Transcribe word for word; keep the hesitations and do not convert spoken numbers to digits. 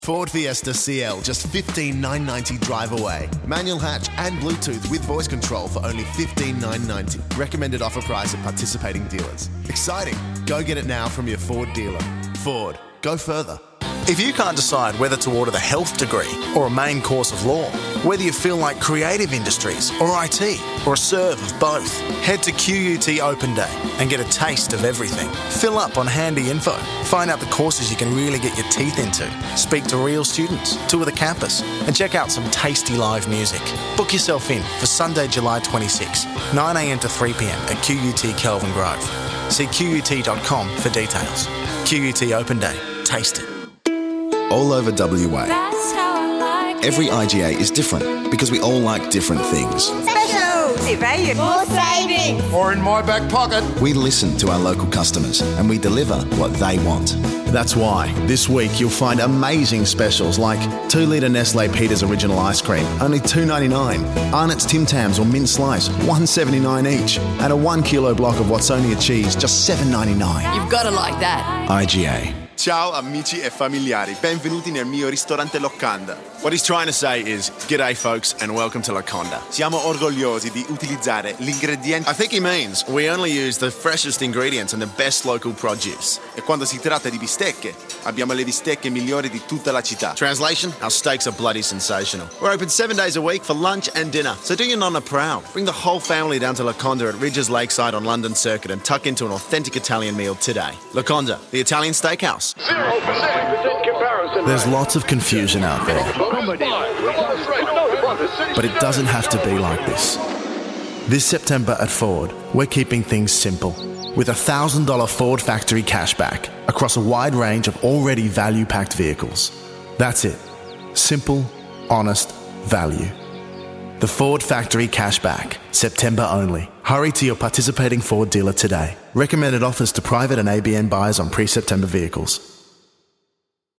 Ford Fiesta C L, just fifteen thousand nine hundred ninety drive away. Manual hatch and Bluetooth with voice control for only fifteen thousand nine hundred ninety. Recommended offer price at participating dealers. Exciting. Go get it now from your Ford dealer. Ford. Go further. If you can't decide whether to order the health degree or a main course of law, whether you feel like creative industries or I T or a serve of both, head to Q U T Open Day and get a taste of everything. Fill up on handy info, find out the courses you can really get your teeth into, speak to real students, tour the campus, and check out some tasty live music. Book yourself in for Sunday, July twenty-sixth, nine a m to three p m at Q U T Kelvin Grove. See Q U T dot com for details. Q U T Open Day. Taste it. All over W A. Every I G A is different because we all like different things. Special! More savings! Or in my back pocket. We listen to our local customers and we deliver what they want. That's why this week you'll find amazing specials like two litre Nestle Peters Original Ice Cream, only two dollars ninety-nine. Arnott's Tim Tams or Mint Slice, one dollars seventy-nine each. And a one kilo block of What's Only a Cheese, just seven dollars ninety-nine. You've got to like that. I G A. Ciao amici e familiari, benvenuti nel mio ristorante Locanda. What he's trying to say is, g'day folks and welcome to Locanda. Siamo orgogliosi di utilizzare gli ingredienti. I think he means we only use the freshest ingredients and the best local produce. E quando si tratta di bistecche, abbiamo le bistecche migliori di tutta la città. Translation, our steaks are bloody sensational. We're open seven days a week for lunch and dinner, so do your nonna proud. Bring the whole family down to Locanda at Ridges Lakeside on London Circuit and tuck into an authentic Italian meal today. Locanda, the Italian steakhouse. There's lots of confusion out there, but it doesn't have to be like this. This September at Ford, we're keeping things simple with a one thousand dollars Ford factory cashback across a wide range of already value-packed vehicles. That's it. Simple, honest value. The Ford factory cashback, September only. Hurry to your participating Ford dealer today. Recommended offers to private and A B N buyers on pre-September vehicles.